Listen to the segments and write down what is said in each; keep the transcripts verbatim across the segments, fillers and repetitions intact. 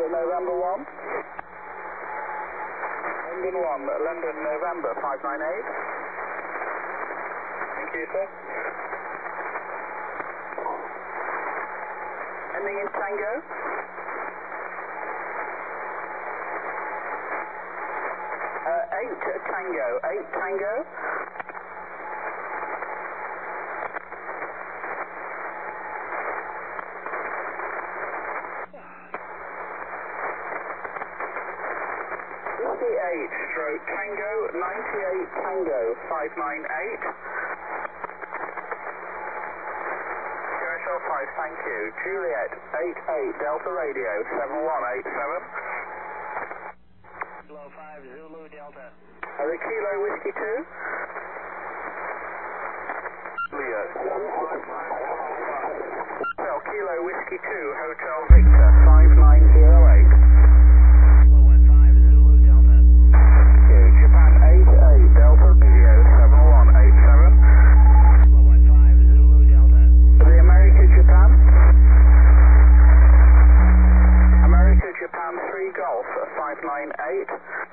November one. London one, London November five nine eight. Thank you, sir. Ending in Tango. Uh, eight Tango, eight Tango. eight stroke Tango, ninety-eight Tango, five nine eight. Commercial five, thank you. Juliet, eight eight Delta Radio, seven one eight seven. Kilo five, Zulu Delta. Uh, the Kilo Whiskey two. Juliet. Hotel Kilo Whiskey two, Hotel Victor, five nine zero eight. Golf five nine eight.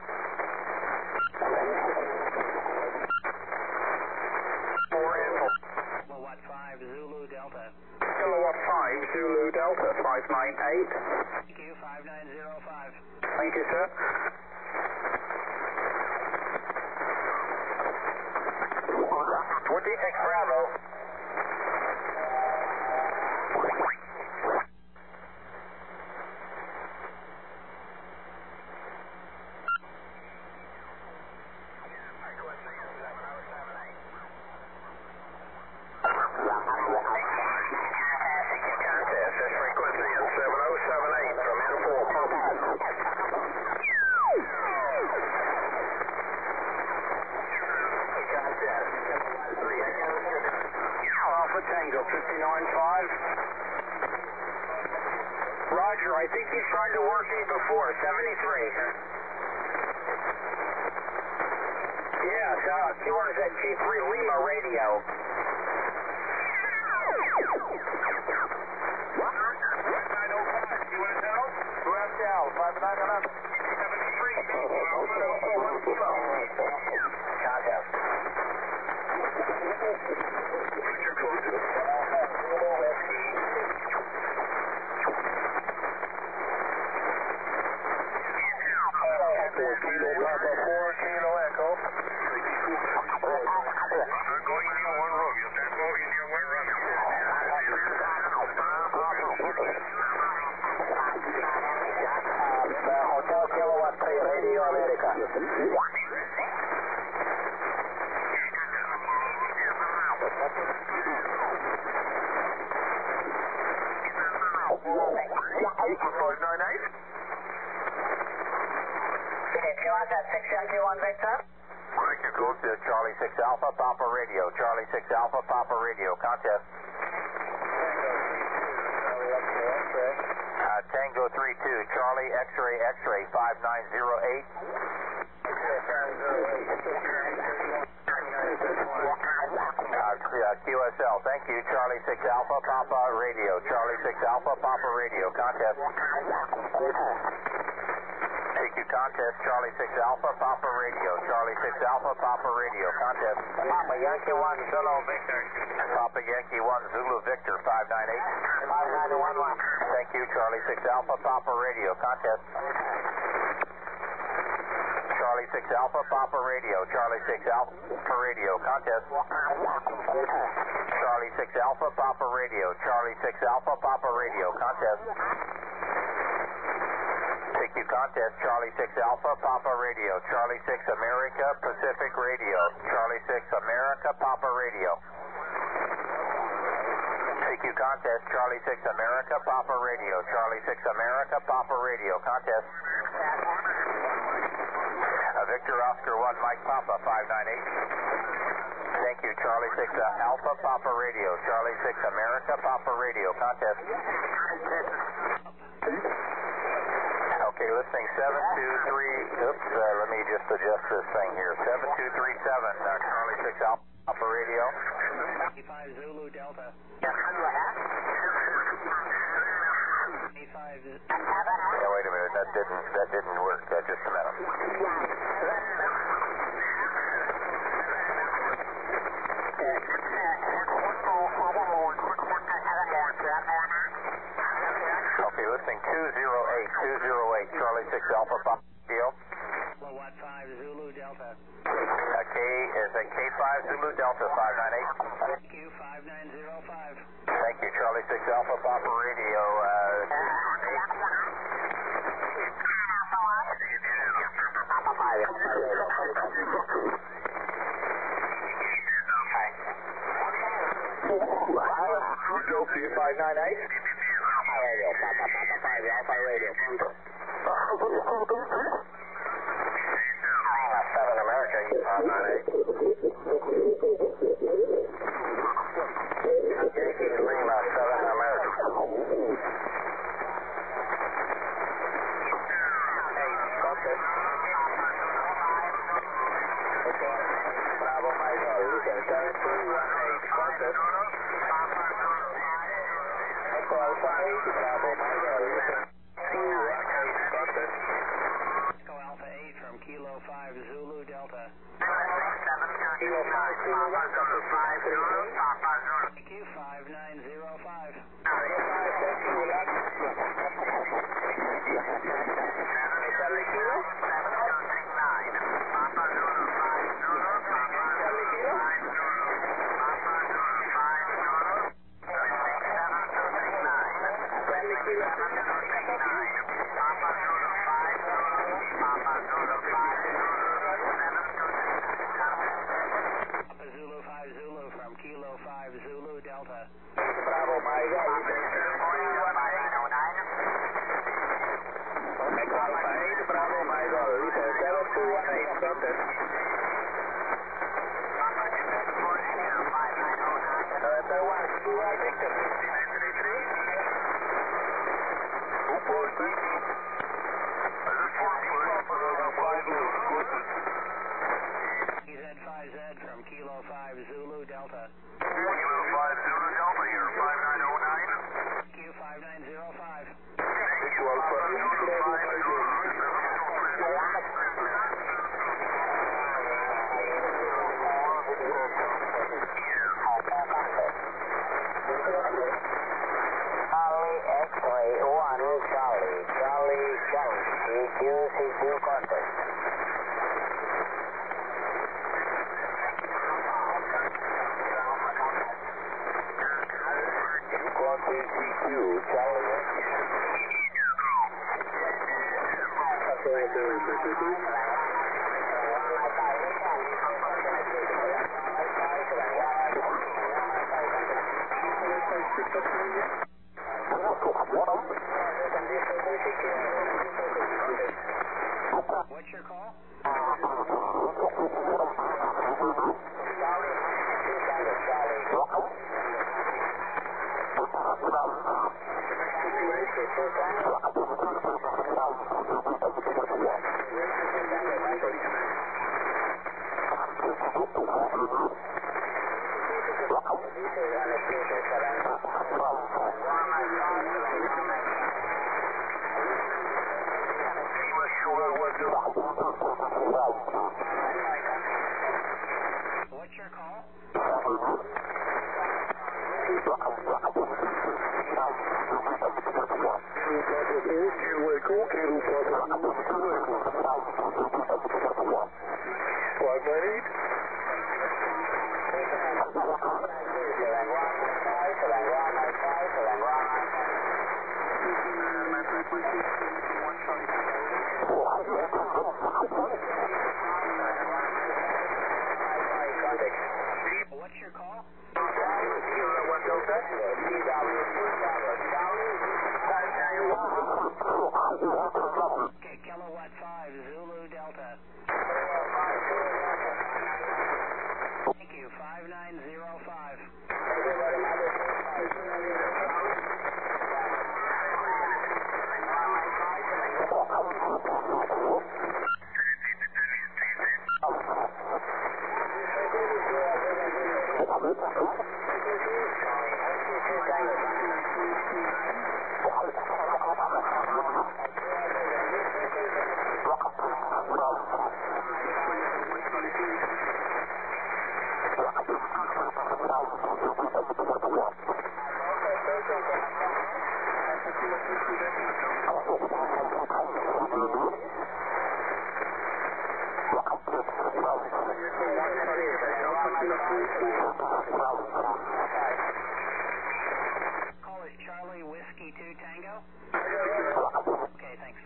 Four Info. Kilowatt five Zulu Delta. Kilowatt five Zulu Delta five nine eight. Thank you, five nine zero five. Thank you, sir. twenty-six Bravo. Tango fifty-nine five. Roger, I think he's tried to work me before, seventy-three. Yes, uh, he wanted that G three Lima radio. nine oh five, you want to know? Who has Al? five nine eleven. seventy-three, Contact. five nine eight. Okay, two on that six seven one Victor. Thank you, code to Charlie six Alpha, Papa Radio. Charlie six Alpha, Papa Radio. Contest. Uh, Tango three two, Charlie X-ray X-ray five nine zero eight. Uh, Q S L, thank you. Charlie six Alpha, Papa Radio. Charlie six Alpha, Papa Radio. Contest. Take you contest. Charlie six Alpha, Papa Radio. Charlie six Alpha, Papa Radio. Contest. Papa Yankee one Zulu Victor. Papa Yankee one Zulu Victor five nine eight. five nine one one. Thank you. Charlie six Alpha, Papa Radio. Contest. Charlie six Alpha, Papa Radio. Charlie six Alpha Radio. Contest. Charlie six Alpha, Papa Radio. Charlie six Alpha, Papa Radio. Contest. Take you contest. Charlie six Alpha, Papa Radio. Charlie six America, Pacific Radio. Charlie six America, Papa Radio. Take you contest. Charlie six America, Papa Radio. Charlie six America, Papa Radio. Contest. Uh, Victor Oscar one Mike Papa five nine eight. Thank you. Charlie six uh, Alpha, Papa Radio. Charlie six America, Papa Radio. Contest. Okay, listening seven two three. Oops, uh, let me just adjust this thing here. seven two three seven, uh, Charlie six Alpha, Papa Radio. five Zulu Delta. Yeah, wait a minute. that didn't that didn't work. Uh, just a minute. Okay, listening two zero eight, two zero eight, Charlie six Alpha Papa Radio. Kilowatt five Zulu Delta. Uh, K is a K five Zulu Delta five nine eight. Q five nine zero five. Thank you, Charlie six Alpha Papa Radio. Uh, Go for you, five nine eight. Radio, Papa, Papa, five, Alpha Radio. seven America, five nine eight. Yankee Lima, seven America. Eight, contact. Bravo, Mike, seven two one eight, contact. Echo Alpha eight, Bravo, Mike, two one eight, contact. Echo Alpha eight from Kilo five Zulu Delta. Kilo five, Zulu, one, contact five three three. Q five nine zero five. five, thank you, relax. Charlie Kilo. Charlie Kilo. Charlie Kilo. Papa Zulu five Zulu from Kilo five Zulu Delta. Bravo, Mike. Echo Alpha eight, Bravo, Mike. seven two one eight, contact. November one, two one Victor. Z five Z from Kilo five Zulu Delta. Kilo five Zulu Delta here, five nine oh nine. Q five nine zero five. Visual for Charlie X-ray one Charlie, Charlie Charlie, C Q C Q contact. Contact C Q, Charlie. What's your call? What's your call? What's your call? Okay, Kilowatt five Zulu Delta. Thank you, five nine zero five. Call is Charlie Whiskey two Tango. Okay, thanks.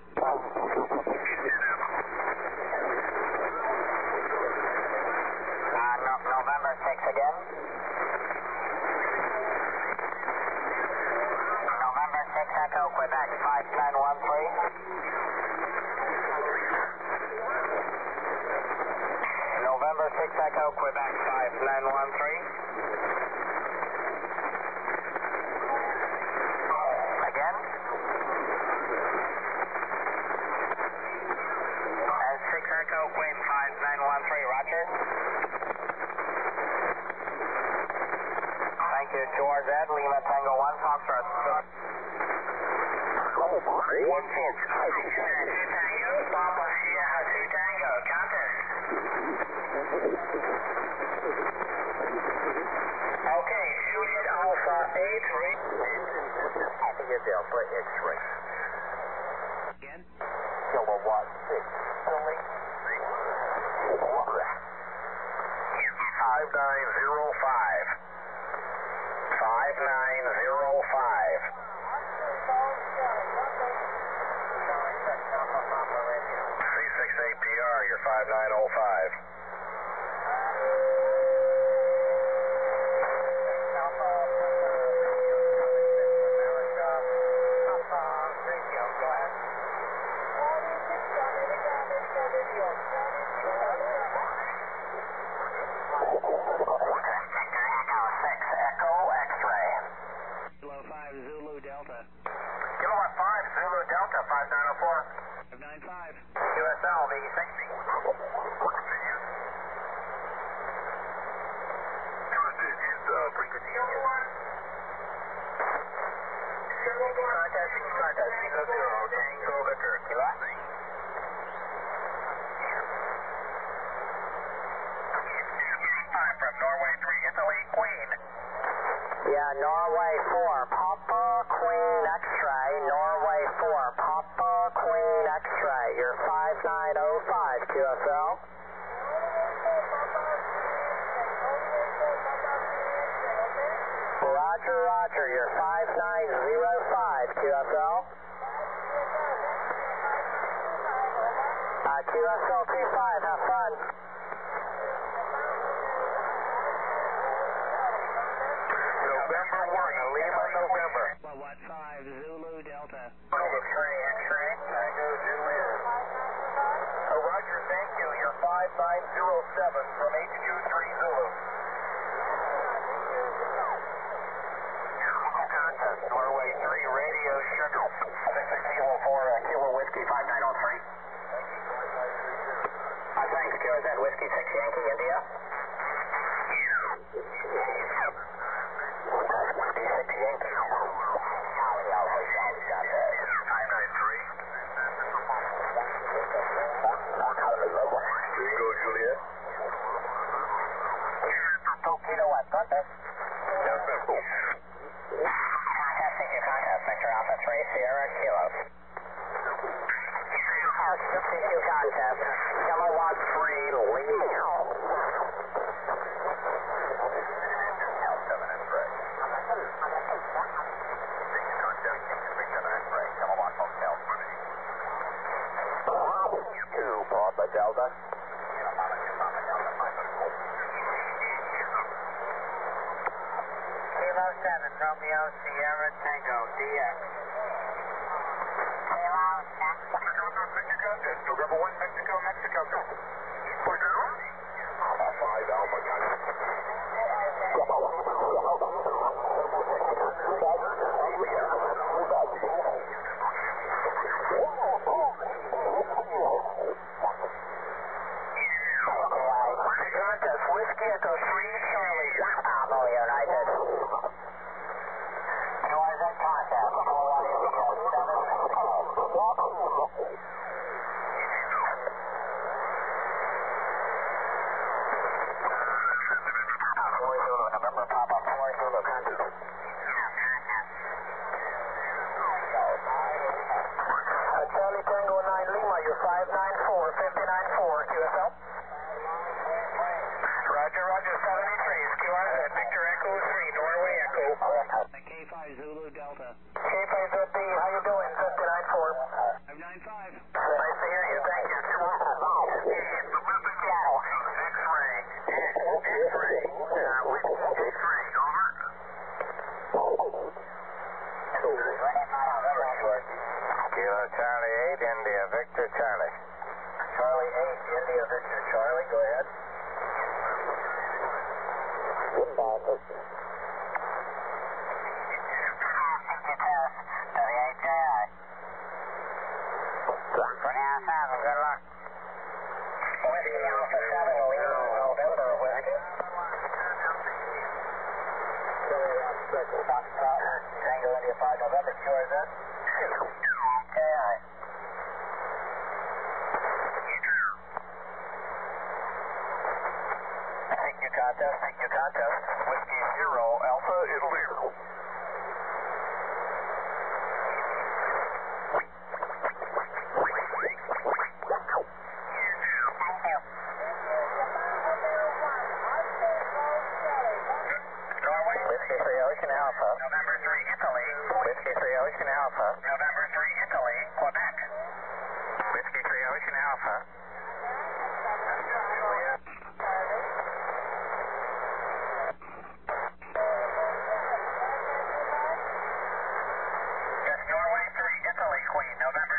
Uh, no, November six again. November six Echo Quebec five nine one three. November six Echo Quebec five nine one three. Again. And six Echo Queen five nine one three, Roger. Thank you, George Ed, Lima Tango one, Foxtrot. One Fox. two Tango, Papa Sierra two Tango, contact. Okay, Juliet Alpha eight, read. India Delta X-ray. Again? Kilowatt six. Only. five nine zero five. five nine zero five. C six A P R, your five nine zero five. Kilo five Zulu Delta. Kilowatt five, Zulu Delta, five nine zero four. five nine five. U S L, V sixty. Contest, contest, zero zero, Tango Victor, Kilo. Time from Norway three, Italy, Queen. Yeah, Norway four, Papa Queen X-ray, Norway four, Papa Queen X-ray, your five nine zero five, Q S L. Roger, roger, your five nine zero five, Q S L. Uh, Q S L two five, have fun. November one, Lima, November. Kilowatt five Zulu Delta. X-ray, X-ray, Tango, Juliet. Oh, Roger, thank you. You're five nine zero seven from H Q three Zulu. Contest, Norway three, radio sugar. six six Kilo four, uh, Kilo Whiskey five nine zero three. Uh, thanks, Q S N Whiskey six Yankee, India. Whiskey six Yankee. five nine three. Go, Juliet. Kilo what, contest? November. Contesting your contest, Victor Alpha three, Sierra Kilo. House fifty-two contest, Kilowatt three, Lima. L seven and Fred. Contest, Victor and Fred, Kilowatt Hotel. Two, Papa Delta. Kilo seven, Romeo Sierra Tango, D X. Kilo seven. November one, Mexico, Mexico. Alpha five, Alpha Contest, Whiskey Echo three, Charlie. Bravo United. Noise and contest, Kilowatt Indigo seven. four Zulu, November Papa, four Zulu, contact. five nine four, fifty-nine four, Q S L. Roger, Roger, seventy-three is Q R Z, Victor Echo three, Norway Echo. K five Zulu Delta. K five Z B, how you doing? fifty-nine four. five nine five. Nice to hear you, thank you. Seattle. X-ray, X-ray, uh, Whiskey X-ray, over. Kilo Charlie eight, India Victor Charlie. Charlie eight, India Victor Charlie, go ahead. Good luck. Whiskey Alpha seven, Lima, November, Whiskey. Tango India five, November, Q R Z. K I. Thank you, contest. Thank you, contest. Whiskey zero, Alpha, Italy. Whiskey three, Ocean Alpha. November three, Italy. Whiskey three, Ocean Alpha. November three, Italy, Quebec. Whiskey three, Ocean Alpha. Yes, Norway three, Italy, Queen, November